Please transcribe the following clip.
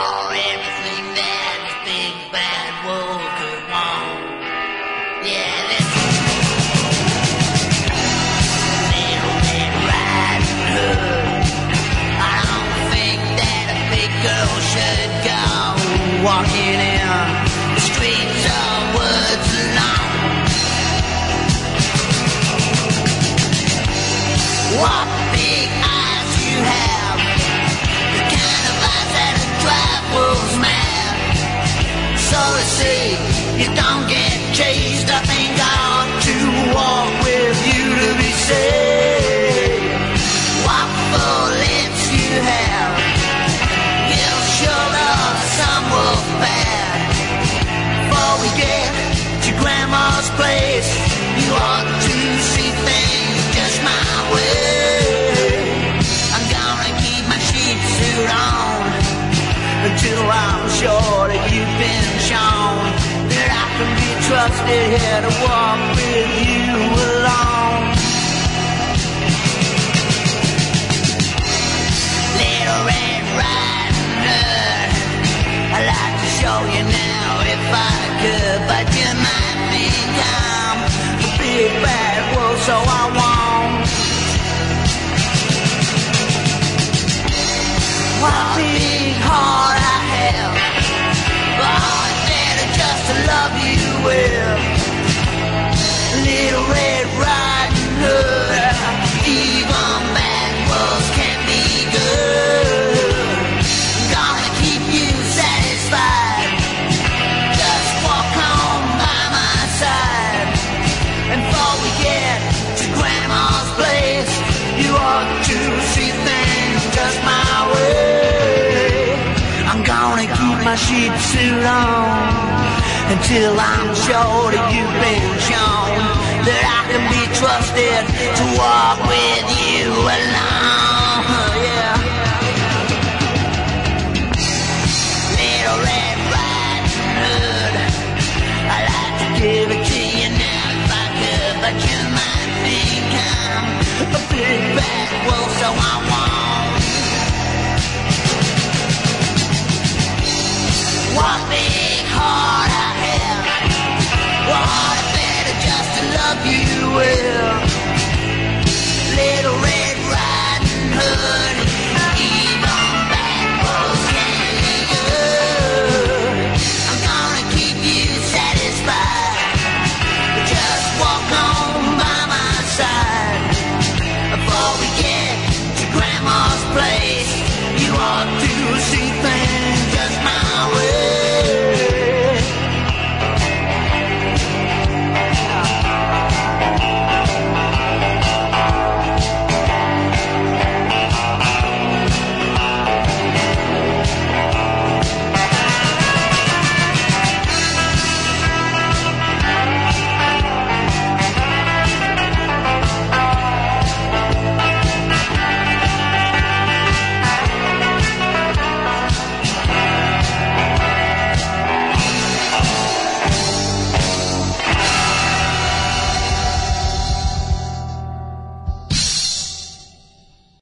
for everything that the big bad wolf could want. Yeah, this Little Red Riding Hood. I don't think that a big girl should go walking in the streets of woods alone. What big eyes you have, the kind of eyes that'll drive wolves mad. So they say you don't get chased, I ain't got to walk with you to be safe. What full lips you have, you'll show us some wolf bad. Before we get to Grandma's place, you ought to see things just my way. I'm gonna keep my sheep suit on until I'm sure that you've been shown that I can be trusted here to walk with you alone. Little Red Riding Hood, I'd like to show you now if I could, but you might think I'm a big bad wolf, so I won't. What a big heart I have, oh, it's better just to love you well. Little Red Riding Hood, even bad wolves can be good. I'm gonna keep you satisfied, just walk on by my side. And before we get to Grandma's place, you ought to see things just my way. I'm gonna keep my sheep suit on until I'm sure that you've been shown that I can be trusted to walk with you alone. Yeah. Little Red Riding Hood, I'd like to give it to you now if I could, but you might think I'm a big bad wolf, so I won't. What big heart I have, what better just to love you well.